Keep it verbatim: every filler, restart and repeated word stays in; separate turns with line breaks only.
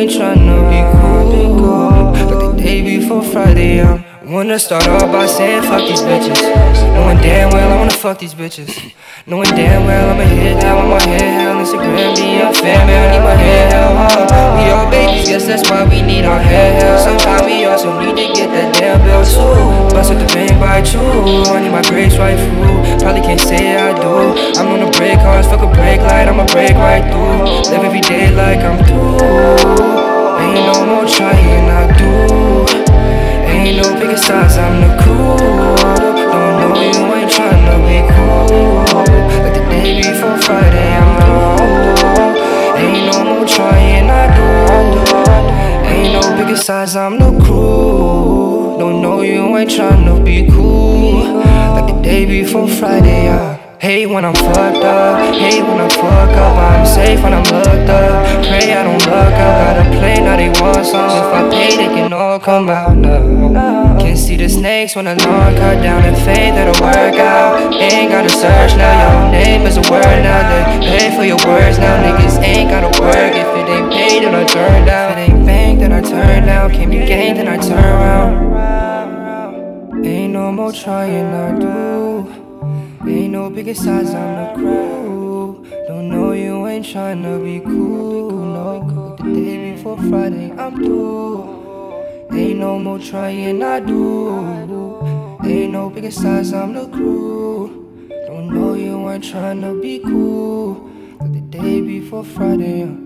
ain't tryna be cool. But the day before Friday, I wanna start off by saying fuck these bitches. Knowing damn well I wanna fuck these bitches. Knowing damn well I'ma hit that with my head held. Instagram be a fan, man, I need my head held high. We all babies, guess that's why we need our head held. Sometimes we also need to get that damn bill too. Bust with the bank by two, I need my grades right through. Probably can't say I do. I'm gonna break hearts, fuck a brake light, I'ma break right through. Live every day like I'm through. Ain't no more trying, I do. Ain't no bigger size, I'm the crew. Don't know you ain't tryna be cool. Like the day before Friday, I'm through. Ain't no more trying, I do. Ain't no bigger size, I'm the crew. Don't know you ain't tryna be cool. Like the day before Friday, I hate when I'm fucked up, hate when I fuck up. I'm safe when I'm looked up, pray I don't look up. Gotta play, now they want some. If I pay, they can all come out now. Can't see the snakes when the lawn cut down. And faith that'll work out. Ain't gotta search now, your name is a word now. They pay for your words now, niggas ain't gotta work. If it ain't paid, then I turn down. If it ain't bank, then I turn down. Can't be gained, then I turn around. Ain't no more trying, I do. Ain't no bigger size, I'm the crew. Don't know you ain't tryna be cool, no. The day before Friday, I'm through. Ain't no more trying, I do. Ain't no bigger size, I'm the crew. Don't know you ain't tryna be cool. Like the day before Friday,